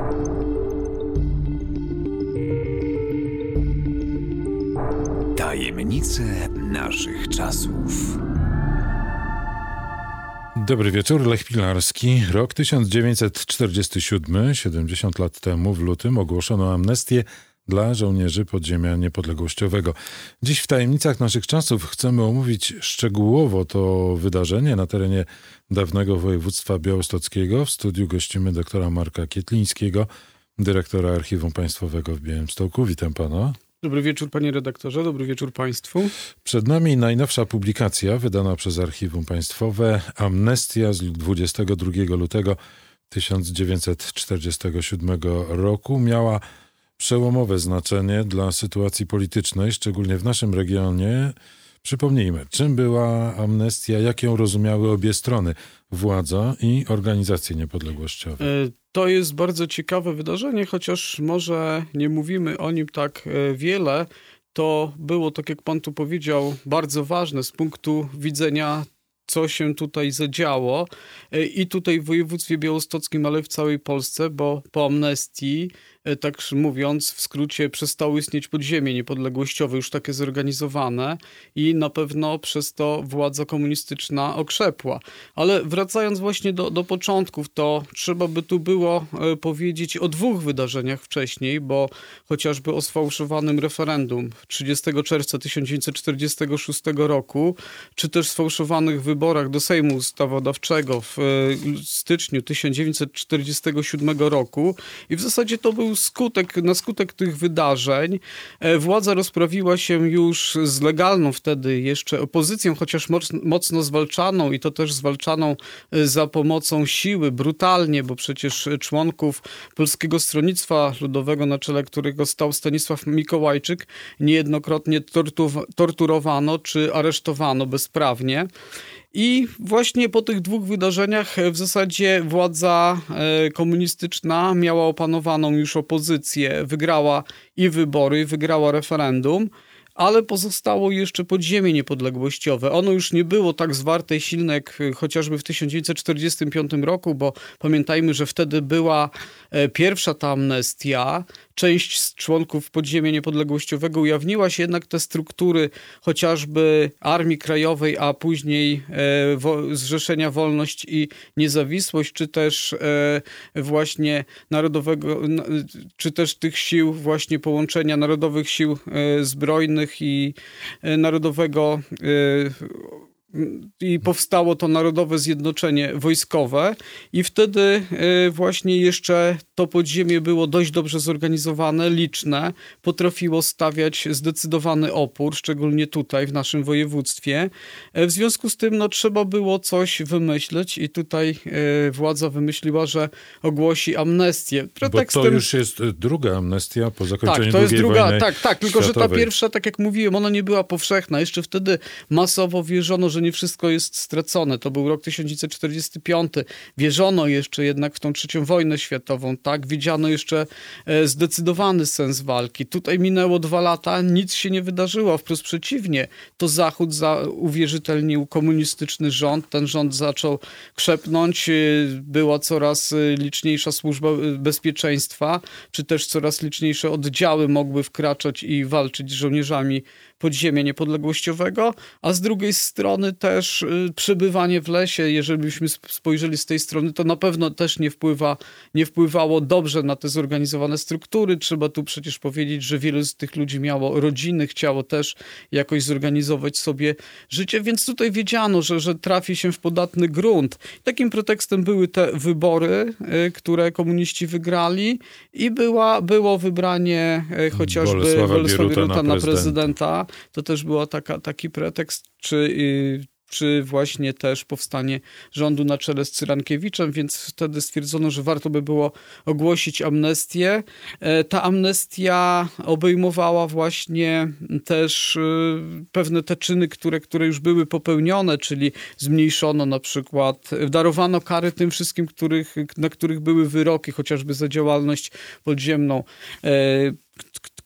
Tajemnice naszych czasów. Dobry wieczór, Lech Pilarski. Rok 1947, 70 lat temu w lutym ogłoszono amnestię dla żołnierzy podziemia niepodległościowego. Dziś w Tajemnicach naszych czasów chcemy omówić szczegółowo to wydarzenie na terenie dawnego województwa białostockiego. W studiu gościmy doktora Marka Kietlińskiego, dyrektora Archiwum Państwowego w Białymstoku. Witam pana. Dobry wieczór, panie redaktorze, dobry wieczór państwu. Przed nami najnowsza publikacja wydana przez Archiwum Państwowe, Amnestia z 22 lutego 1947 roku. Miała przełomowe znaczenie dla sytuacji politycznej, szczególnie w naszym regionie. Przypomnijmy, czym była amnestia, jak ją rozumiały obie strony, władza i organizacje niepodległościowe. To jest bardzo ciekawe wydarzenie, chociaż może nie mówimy o nim tak wiele. To było, tak jak pan tu powiedział, bardzo ważne z punktu widzenia, co się tutaj zadziało i tutaj w województwie białostockim, ale w całej Polsce, bo po amnestii, tak mówiąc w skrócie, przestało istnieć podziemie niepodległościowe, już takie zorganizowane i na pewno przez to władza komunistyczna okrzepła. Ale wracając właśnie do początków, to trzeba by tu było powiedzieć o dwóch wydarzeniach wcześniej, bo chociażby o sfałszowanym referendum 30 czerwca 1946 roku, czy też sfałszowanych wyborach do Sejmu Ustawodawczego w styczniu 1947 roku i w zasadzie to był na skutek tych wydarzeń władza rozprawiła się już z legalną wtedy jeszcze opozycją, chociaż mocno zwalczaną i to też zwalczaną za pomocą siły, brutalnie, bo przecież członków Polskiego Stronnictwa Ludowego, na czele którego stał Stanisław Mikołajczyk, niejednokrotnie torturowano czy aresztowano bezprawnie. I właśnie po tych dwóch wydarzeniach w zasadzie władza komunistyczna miała opanowaną już opozycję, wygrała i wybory, wygrała referendum, ale pozostało jeszcze podziemie niepodległościowe. Ono już nie było tak zwarte i silne jak chociażby w 1945 roku, bo pamiętajmy, że wtedy była pierwsza ta amnestia. Część z członków podziemia niepodległościowego ujawniła się, jednak te struktury chociażby Armii Krajowej, a później Zrzeszenia Wolność i Niezawisłość, czy też właśnie Narodowego, czy też tych sił, właśnie połączenia Narodowych Sił Zbrojnych i Narodowego i powstało to Narodowe Zjednoczenie Wojskowe i wtedy właśnie jeszcze to podziemie było dość dobrze zorganizowane, liczne, potrafiło stawiać zdecydowany opór, szczególnie tutaj w naszym województwie. W związku z tym trzeba było coś wymyśleć i tutaj władza wymyśliła, że ogłosi amnestię. Pretekstem... Bo to już jest druga amnestia po zakończeniu II wojny Tak, tylko światowej. że ta pierwsza, tak jak mówiłem, ona nie była powszechna. Jeszcze wtedy masowo wierzono, że nie wszystko jest stracone. To był rok 1945. Wierzono jeszcze jednak w tą III wojnę światową, tak? Widziano jeszcze zdecydowany sens walki. Tutaj minęło 2 lata, nic się nie wydarzyło, wprost przeciwnie. To Zachód uwierzytelnił komunistyczny rząd. Ten rząd zaczął krzepnąć. Była coraz liczniejsza służba bezpieczeństwa, czy też coraz liczniejsze oddziały mogły wkraczać i walczyć z żołnierzami podziemia niepodległościowego, a z drugiej strony też przebywanie w lesie, jeżeli byśmy spojrzeli z tej strony, to na pewno też nie wpływało dobrze na te zorganizowane struktury. Trzeba tu przecież powiedzieć, że wielu z tych ludzi miało rodziny, chciało też jakoś zorganizować sobie życie, więc tutaj wiedziano, że trafi się w podatny grunt. Takim pretekstem były te wybory, które komuniści wygrali i było wybranie chociażby Bolesława Bieruta na prezydenta. To też był taki pretekst, czy właśnie też powstanie rządu na czele z Cyrankiewiczem, więc wtedy stwierdzono, że warto by było ogłosić amnestię. Ta amnestia obejmowała właśnie też pewne te czyny, które już były popełnione, czyli zmniejszono na przykład, darowano kary tym wszystkim, na których były wyroki, chociażby za działalność podziemną,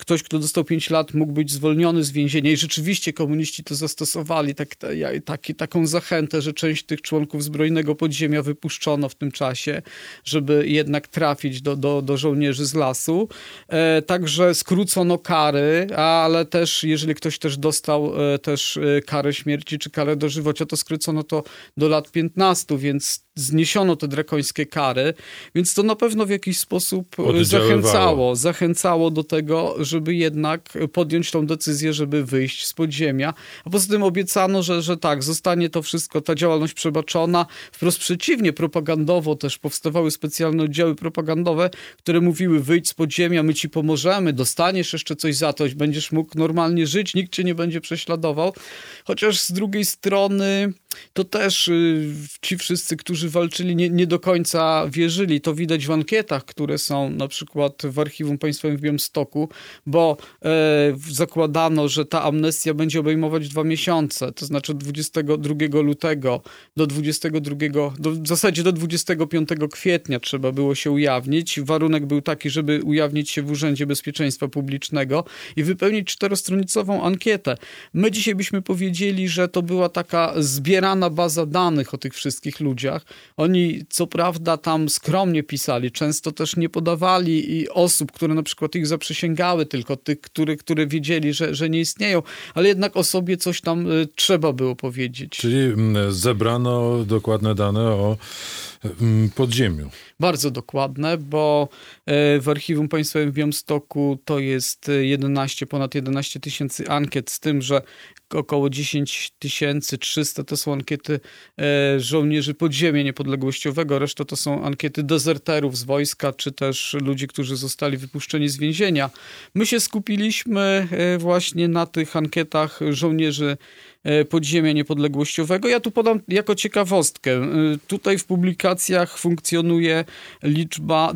ktoś, kto dostał 5 lat, mógł być zwolniony z więzienia i rzeczywiście komuniści to zastosowali, taką zachętę, że część tych członków zbrojnego podziemia wypuszczono w tym czasie, żeby jednak trafić do żołnierzy z lasu. Także skrócono kary, ale też jeżeli ktoś też dostał też karę śmierci czy karę dożywocia, to skrócono to do lat 15, więc zniesiono te drakońskie kary, więc to na pewno w jakiś sposób zachęcało do tego, żeby jednak podjąć tą decyzję, żeby wyjść z podziemia. A poza tym obiecano, że tak, zostanie to wszystko, ta działalność przebaczona. Wprost przeciwnie, propagandowo też powstawały specjalne oddziały propagandowe, które mówiły: wyjdź z podziemia, my ci pomożemy, dostaniesz jeszcze coś za to, będziesz mógł normalnie żyć, nikt cię nie będzie prześladował. Chociaż z drugiej strony to też ci wszyscy, którzy walczyli, nie do końca wierzyli. To widać w ankietach, które są na przykład w Archiwum Państwowym w Białymstoku, bo zakładano, że ta amnestia będzie obejmować 2 miesiące, to znaczy od 22 lutego w zasadzie do 25 kwietnia trzeba było się ujawnić. Warunek był taki, żeby ujawnić się w Urzędzie Bezpieczeństwa Publicznego i wypełnić 4-stronicową ankietę. My dzisiaj byśmy powiedzieli, że to była taka zbierana baza danych o tych wszystkich ludziach. Oni co prawda tam skromnie pisali, często też nie podawali i osób, które na przykład ich zaprzysięgały, tylko tych, które wiedzieli, że nie istnieją, ale jednak o sobie coś tam trzeba było powiedzieć. Czyli zebrano dokładne dane o podziemiu. Bardzo dokładne, bo w Archiwum Państwowym w Białymstoku to jest ponad 11 tysięcy ankiet, z tym, że około 10 300 to są ankiety żołnierzy podziemia niepodległościowego, reszta to są ankiety dezerterów z wojska, czy też ludzi, którzy zostali wypuszczeni z więzienia. My się skupiliśmy właśnie na tych ankietach żołnierzy podziemia niepodległościowego. Ja tu podam jako ciekawostkę. Tutaj w publikacjach funkcjonuje liczba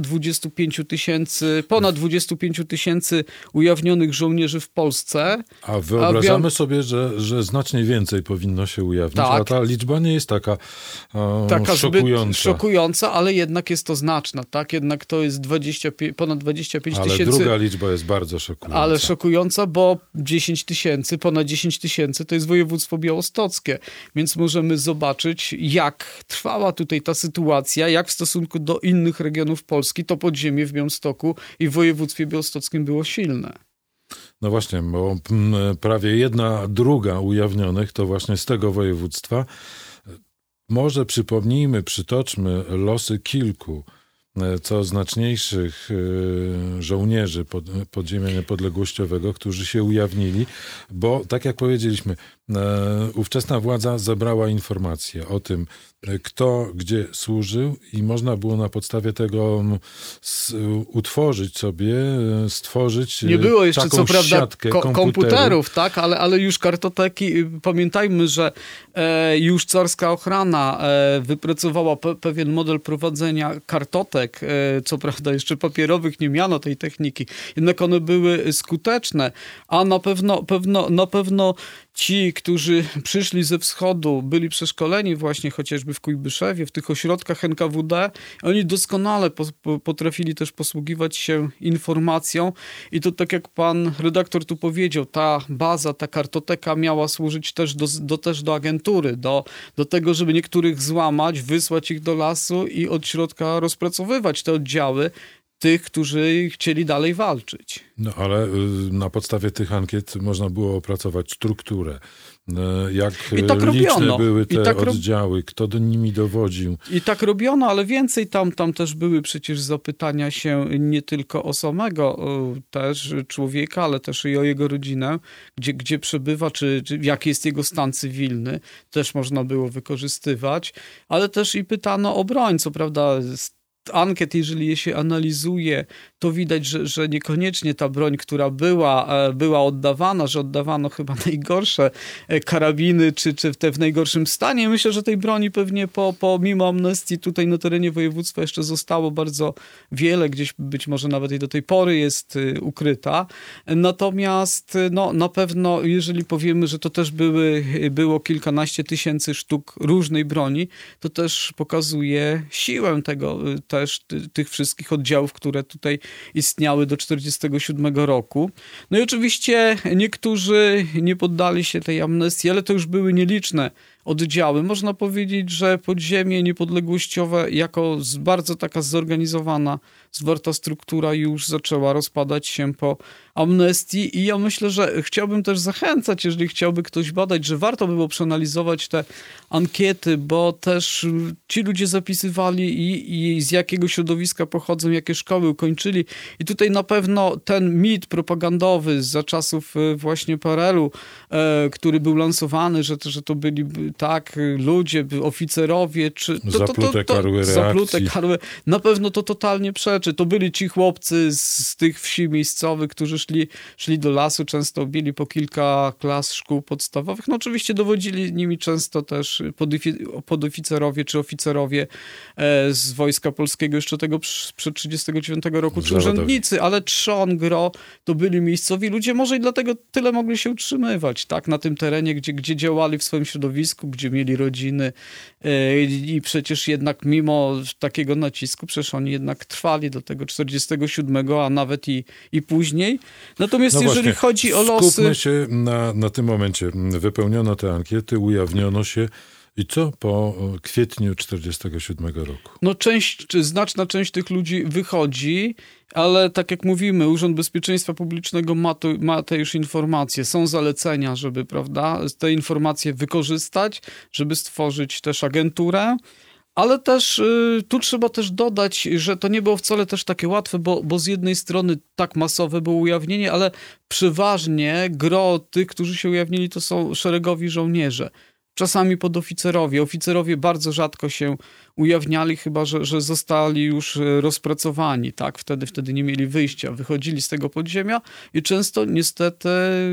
ponad 25 tysięcy ujawnionych żołnierzy w Polsce. A wyobrażamy sobie, że znacznie więcej powinno się ujawnić, tak. A ta liczba nie jest taka szokująca. Zbyt szokująca, ale jednak jest to znaczna, tak? Jednak to jest ponad 25 tysięcy. Ale druga liczba jest bardzo szokująca. Ale szokująca, bo ponad 10 tysięcy to jest województwo białostockie, więc możemy zobaczyć, jak trwała tutaj ta sytuacja, jak w stosunku do innych regionów Polski to podziemie w Białymstoku i w województwie białostockim było silne. No właśnie, bo prawie 1/2 ujawnionych to właśnie z tego województwa. Może przytoczmy losy kilku co znaczniejszych żołnierzy podziemia niepodległościowego, którzy się ujawnili, bo tak jak powiedzieliśmy, ówczesna władza zebrała informacje o tym, kto gdzie służył i można było na podstawie tego stworzyć nie było jeszcze taką co prawda siatkę komputerów, tak, ale już kartoteki. Pamiętajmy, że już carska ochrana wypracowała pewien model prowadzenia kartotek, co prawda jeszcze papierowych nie miano tej techniki, jednak one były skuteczne, a na pewno ci, którzy przyszli ze wschodu, byli przeszkoleni właśnie chociażby w Kujbyszewie, w tych ośrodkach NKWD. Oni doskonale potrafili też posługiwać się informacją i to tak jak pan redaktor tu powiedział, ta baza, ta kartoteka miała służyć też do agentury, do tego, żeby niektórych złamać, wysłać ich do lasu i od środka rozpracowywać te oddziały tych, którzy chcieli dalej walczyć. No ale na podstawie tych ankiet można było opracować strukturę. Jak liczne były te oddziały, kto do nimi dowodził. I tak robiono, ale więcej tam też były przecież zapytania się nie tylko o samego też człowieka, ale też i o jego rodzinę, gdzie przebywa, czy jaki jest jego stan cywilny, też można było wykorzystywać, ale też i pytano o broń, co prawda ankiet, jeżeli je się analizuje, to widać, że niekoniecznie ta broń, która była oddawana, że oddawano chyba najgorsze karabiny, czy te w najgorszym stanie. Myślę, że tej broni pewnie mimo amnestii tutaj na terenie województwa jeszcze zostało bardzo wiele, gdzieś być może nawet i do tej pory jest ukryta. Natomiast na pewno, jeżeli powiemy, że to też było kilkanaście tysięcy sztuk różnej broni, to też pokazuje siłę też tych wszystkich oddziałów, które tutaj istniały do 1947 roku. No i oczywiście niektórzy nie poddali się tej amnestii, ale to już były nieliczne oddziały. Można powiedzieć, że podziemie niepodległościowe jako bardzo taka zorganizowana, zwarta struktura już zaczęła rozpadać się po amnestii i ja myślę, że chciałbym też zachęcać, jeżeli chciałby ktoś badać, że warto by było przeanalizować te ankiety, bo też ci ludzie zapisywali i z jakiego środowiska pochodzą, jakie szkoły ukończyli i tutaj na pewno ten mit propagandowy za czasów właśnie PRL-u, który był lansowany, że to byli tak ludzie, oficerowie, czy zaplute karły reakcji. Na pewno to totalnie przeczy. To byli ci chłopcy z tych wsi miejscowych, którzy szli do lasu, często mieli po kilka klas szkół podstawowych. No oczywiście dowodzili nimi często też podoficerowie czy oficerowie z Wojska Polskiego jeszcze tego przed 1939 roku, czy urzędnicy, ale trzon, gro to byli miejscowi ludzie, może i dlatego tyle mogli się utrzymywać, tak, na tym terenie, gdzie działali w swoim środowisku, gdzie mieli rodziny i przecież jednak mimo takiego nacisku, przecież oni jednak trwali do tego 1947, a nawet i później. Natomiast no jeżeli właśnie, chodzi o losy... Skupmy się na tym momencie. Wypełniono te ankiety, ujawniono się. I co po kwietniu 1947 roku? No znaczna część tych ludzi wychodzi, ale tak jak mówimy, Urząd Bezpieczeństwa Publicznego ma te już informacje. Są zalecenia, żeby, prawda, te informacje wykorzystać, żeby stworzyć też agenturę. Ale też tu trzeba też dodać, że to nie było wcale też takie łatwe, bo z jednej strony tak masowe było ujawnienie, ale przeważnie gro tych, którzy się ujawnili, to są szeregowi żołnierze. Czasami podoficerowie. Oficerowie bardzo rzadko się ujawniali, chyba że zostali już rozpracowani. Tak? Wtedy nie mieli wyjścia. Wychodzili z tego podziemia i często niestety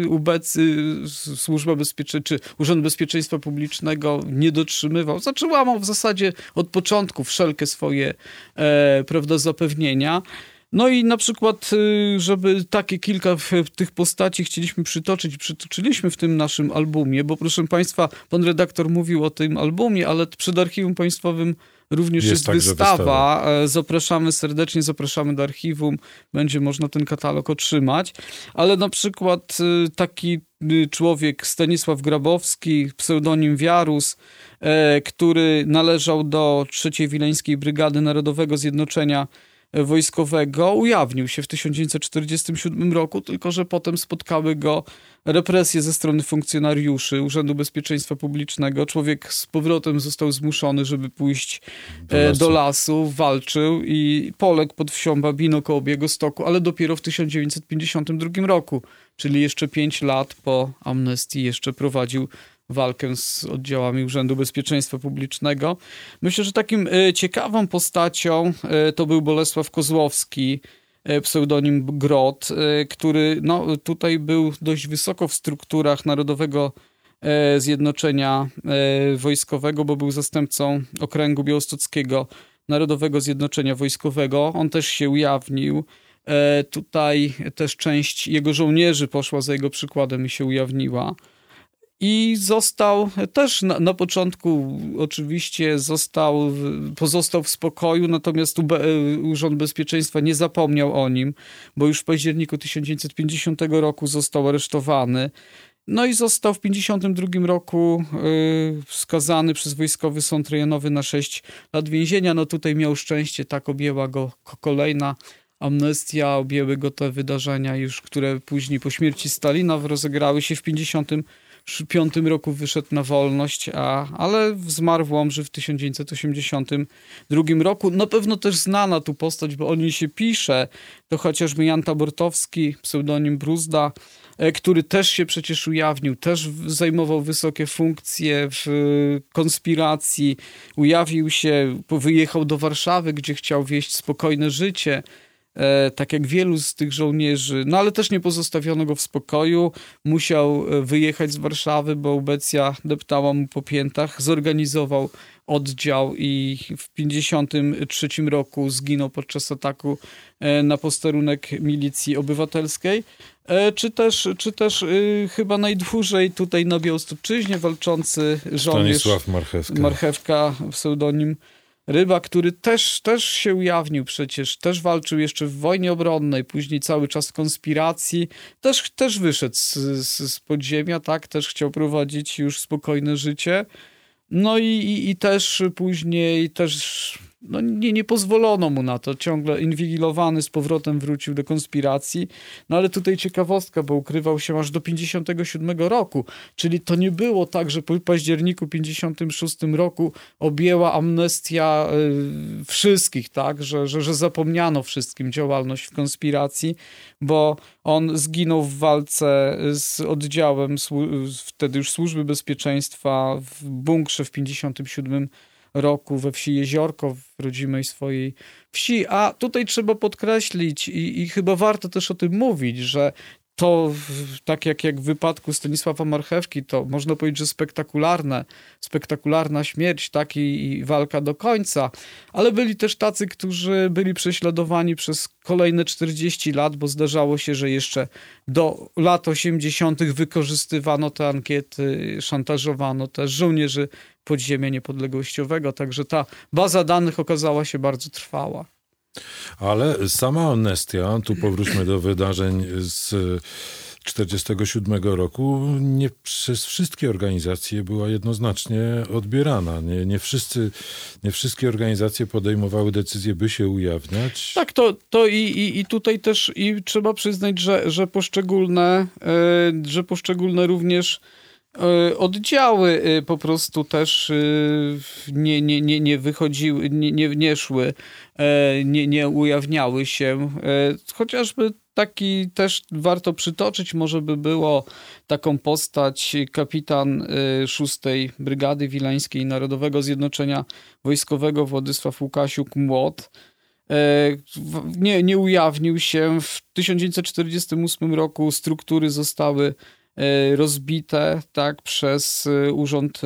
Służba Bezpieczeństwa czy Urząd Bezpieczeństwa Publicznego nie dotrzymywał. Łamał w zasadzie od początku wszelkie swoje prawda, zapewnienia. No i na przykład, żeby takie kilka tych postaci chcieliśmy przytoczyliśmy w tym naszym albumie, bo proszę Państwa, pan redaktor mówił o tym albumie, ale przed Archiwum Państwowym również jest wystawa. Zapraszamy serdecznie, zapraszamy do archiwum, będzie można ten katalog otrzymać. Ale na przykład taki człowiek Stanisław Grabowski, pseudonim Wiarus, który należał do III Wileńskiej Brygady Narodowego Zjednoczenia Wojskowego, ujawnił się w 1947 roku, tylko że potem spotkały go represje ze strony funkcjonariuszy Urzędu Bezpieczeństwa Publicznego. Człowiek z powrotem został zmuszony, żeby pójść do lasu, walczył i poległ pod wsią Babino koło Białegostoku, ale dopiero w 1952 roku, czyli jeszcze 5 lat po amnestii jeszcze prowadził walkę z oddziałami Urzędu Bezpieczeństwa Publicznego. Myślę, że takim ciekawą postacią to był Bolesław Kozłowski, pseudonim Grot, który tutaj był dość wysoko w strukturach Narodowego Zjednoczenia Wojskowego, bo był zastępcą okręgu białostockiego Narodowego Zjednoczenia Wojskowego. On też się ujawnił. Tutaj też część jego żołnierzy poszła za jego przykładem i się ujawniła. I został też na początku oczywiście pozostał w spokoju, natomiast Urząd Bezpieczeństwa nie zapomniał o nim, bo już w październiku 1950 roku został aresztowany. No i został w 1952 roku skazany przez Wojskowy Sąd Rejonowy na 6 lat więzienia. No tutaj miał szczęście, tak objęła go kolejna amnestia, objęły go te wydarzenia już, które później po śmierci Stalina rozegrały się w 1955 roku, wyszedł na wolność, ale zmarł w Łomży w 1982 roku. Na pewno też znana tu postać, bo o niej się pisze, to chociażby Jan Tabortowski, pseudonim Bruzda, który też się przecież ujawnił, też zajmował wysokie funkcje w konspiracji, ujawnił się, wyjechał do Warszawy, gdzie chciał wieść spokojne życie, tak jak wielu z tych żołnierzy, no ale też nie pozostawiono go w spokoju, musiał wyjechać z Warszawy, bo ubecja deptała mu po piętach, zorganizował oddział i w 1953 roku zginął podczas ataku na posterunek milicji obywatelskiej, czy też chyba najdłużej tutaj na Białostoczyźnie walczący żołnierz Stanisław Marchewka, pseudonim Rybak, który też się ujawnił przecież, też walczył jeszcze w wojnie obronnej, później cały czas w konspiracji, też wyszedł z podziemia, tak, też chciał prowadzić już spokojne życie. No i też później no nie pozwolono mu na to. Ciągle inwigilowany z powrotem wrócił do konspiracji. No ale tutaj ciekawostka, bo ukrywał się aż do 57 roku. Czyli to nie było tak, że po październiku 56 roku objęła amnestia wszystkich, tak? Że zapomniano wszystkim działalność w konspiracji, bo on zginął w walce z oddziałem wtedy już Służby Bezpieczeństwa w bunkrze w 57 roku we wsi Jeziorko, w rodzimej swojej wsi. A tutaj trzeba podkreślić i chyba warto też o tym mówić, że to, tak jak w wypadku Stanisława Marchewki, to można powiedzieć, że spektakularna śmierć, tak, i walka do końca, ale byli też tacy, którzy byli prześladowani przez kolejne 40 lat, bo zdarzało się, że jeszcze do lat 80. wykorzystywano te ankiety, szantażowano też żołnierzy podziemia niepodległościowego, także ta baza danych okazała się bardzo trwała. Ale sama amnestia, tu powróćmy do wydarzeń z 1947 roku, nie przez wszystkie organizacje była jednoznacznie odbierana. Nie wszystkie organizacje podejmowały decyzje, by się ujawniać. Tak, to i tutaj też i trzeba przyznać, że poszczególne również oddziały po prostu też nie wychodziły, nie szły, nie ujawniały się. Chociażby taki też warto przytoczyć, może by było taką postać kapitan 6. Brygady Wileńskiej Narodowego Zjednoczenia Wojskowego Władysław Łukasiuk-Młot. Nie ujawnił się. W 1948 roku struktury zostały rozbite, tak, przez Urząd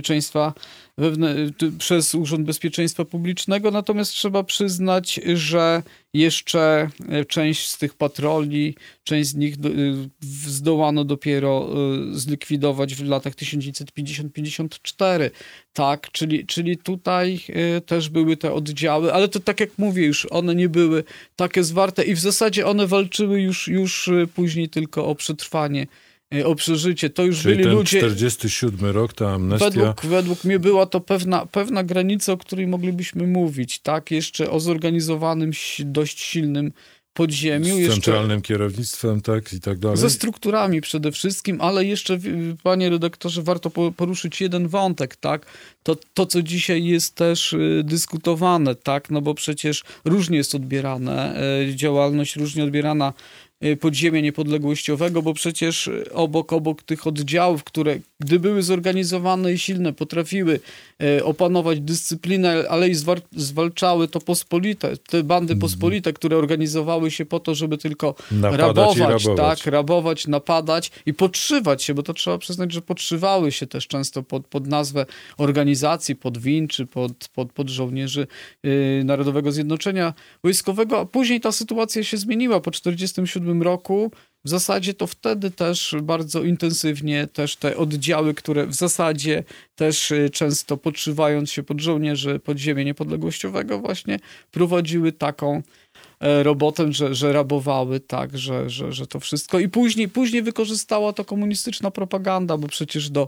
Bezpieczeństwa Publicznego, natomiast trzeba przyznać, że jeszcze część z tych patroli, część z nich zdołano dopiero zlikwidować w latach 1950-54, tak, czyli tutaj też były te oddziały, ale to tak jak mówię już, one nie były takie zwarte i w zasadzie one walczyły już później tylko o przetrwanie, o przeżycie. To już czyli byli ten ludzie... 47 rok, ta amnestia... Według mnie była to pewna granica, o której moglibyśmy mówić, tak? Jeszcze o zorganizowanym, dość silnym podziemiu. Z centralnym kierownictwem, tak, i tak dalej. Ze strukturami przede wszystkim, ale jeszcze, panie redaktorze, warto poruszyć jeden wątek, tak? To, co dzisiaj jest też dyskutowane, tak? No bo przecież różnie jest odbierane, działalność różnie odbierana podziemia niepodległościowego, bo przecież obok tych oddziałów, które gdy były zorganizowane i silne, potrafiły opanować dyscyplinę, ale i zwalczały to pospolite, te bandy pospolite, które organizowały się po to, żeby tylko rabować, napadać i podszywać się, bo to trzeba przyznać, że podszywały się też często pod nazwę organizacji, pod WIN czy pod żołnierzy Narodowego Zjednoczenia Wojskowego, a później ta sytuacja się zmieniła po 1947 roku. W zasadzie to wtedy też bardzo intensywnie też te oddziały, które w zasadzie też często podszywając się pod żołnierzy podziemia niepodległościowego właśnie prowadziły taką robotę, że rabowały, tak, że to wszystko. I później wykorzystała to komunistyczna propaganda, bo przecież do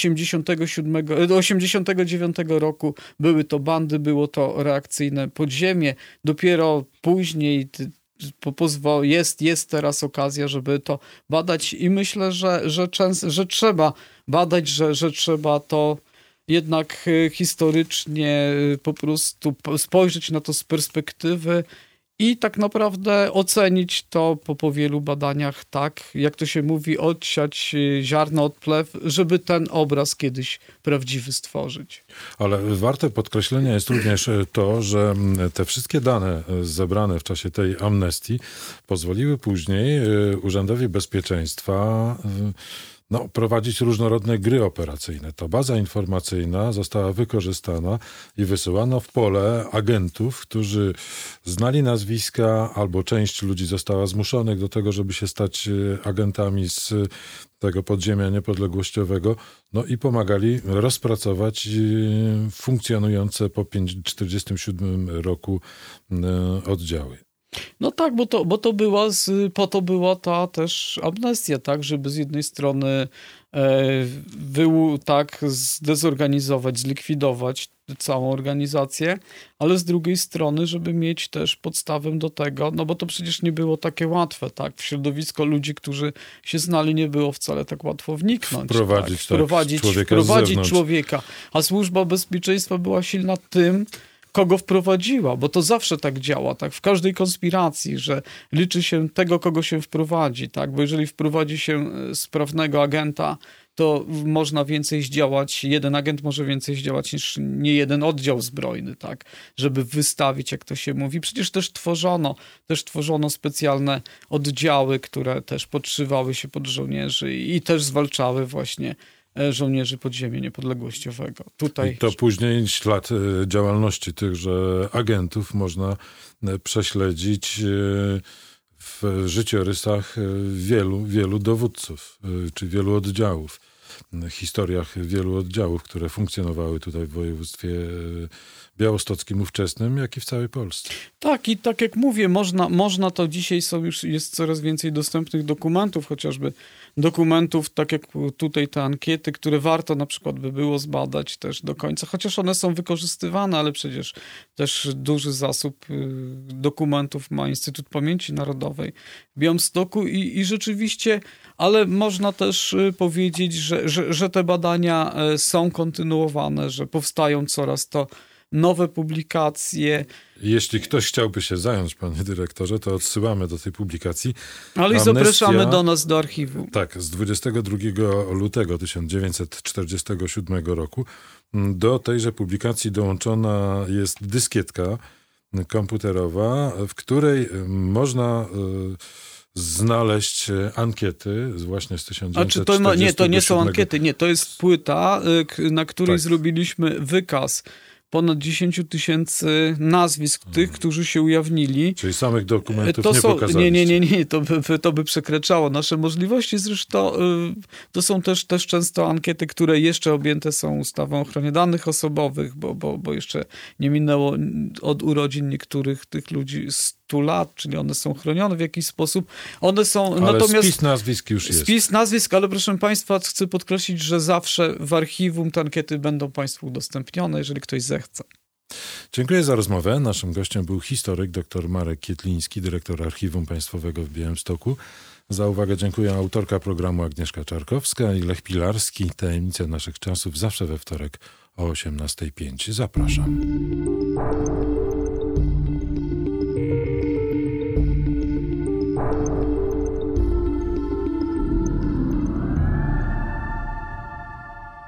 89 roku były to bandy, było to reakcyjne podziemie. Dopiero później jest teraz okazja, żeby to badać i myślę, że trzeba badać, że trzeba to jednak historycznie po prostu spojrzeć na to z perspektywy i tak naprawdę ocenić to po wielu badaniach, tak, jak to się mówi, odsiać ziarno od plew, żeby ten obraz kiedyś prawdziwy stworzyć. Ale warte podkreślenia jest również to, że te wszystkie dane zebrane w czasie tej amnestii pozwoliły później Urzędowi Bezpieczeństwa prowadzić różnorodne gry operacyjne. Ta baza informacyjna została wykorzystana i wysyłano w pole agentów, którzy znali nazwiska, albo część ludzi została zmuszonych do tego, żeby się stać agentami z tego podziemia niepodległościowego, i pomagali rozpracować funkcjonujące po 1947 roku oddziały. No tak, po to była ta też amnestia, tak, żeby z jednej strony zdezorganizować, zlikwidować całą organizację, ale z drugiej strony, żeby mieć też podstawę do tego, bo to przecież nie było takie łatwe, tak, w środowisko ludzi, którzy się znali, nie było wcale tak łatwo wniknąć. Wprowadzić człowieka, a Służba Bezpieczeństwa była silna tym, kogo wprowadziła, bo to zawsze tak działa, tak, w każdej konspiracji, że liczy się tego, kogo się wprowadzi, tak, bo jeżeli wprowadzi się sprawnego agenta, to można więcej zdziałać, jeden agent może więcej zdziałać niż nie jeden oddział zbrojny, tak, żeby wystawić, jak to się mówi. Przecież też tworzono specjalne oddziały, które też podszywały się pod żołnierzy i też zwalczały właśnie żołnierzy podziemia niepodległościowego. I to później ślad działalności tychże agentów można prześledzić w życiorysach wielu dowódców, czy wielu oddziałów, historiach wielu oddziałów, które funkcjonowały tutaj w województwie białostockim ówczesnym, jak i w całej Polsce. Tak, i tak jak mówię, można to dzisiaj jest coraz więcej dostępnych dokumentów, chociażby dokumentów, tak jak tutaj te ankiety, które warto na przykład by było zbadać też do końca, chociaż one są wykorzystywane, ale przecież też duży zasób dokumentów ma Instytut Pamięci Narodowej w Białymstoku i rzeczywiście, ale można też powiedzieć, że te badania są kontynuowane, że powstają coraz to nowe publikacje. Jeśli ktoś chciałby się zająć, panie dyrektorze, to odsyłamy do tej publikacji. Ale i zapraszamy do nas, do archiwum. Tak, z 22 lutego 1947 roku. Do tejże publikacji dołączona jest dyskietka komputerowa, w której można znaleźć ankiety właśnie z 1947. To nie są ankiety, nie, to jest płyta, na której zrobiliśmy wykaz ponad 10 000 nazwisk tych, którzy się ujawnili. Czyli samych dokumentów nie pokazaliście. Nie, to by przekraczało nasze możliwości. Zresztą to są też często ankiety, które jeszcze objęte są ustawą o ochronie danych osobowych, bo jeszcze nie minęło od urodzin niektórych tych ludzi 100 lat, czyli one są chronione w jakiś sposób. One są, ale natomiast spis nazwisk już jest. Spis nazwisk, ale proszę państwa, chcę podkreślić, że zawsze w archiwum te ankiety będą państwu udostępnione, jeżeli ktoś zechce. Dziękuję za rozmowę. Naszym gościem był historyk dr Marek Kietliński, dyrektor Archiwum Państwowego w Białymstoku. Za uwagę dziękuję autorka programu Agnieszka Czarkowska i Lech Pilarski. Tajemnice naszych czasów zawsze we wtorek o 18:05. Zapraszam.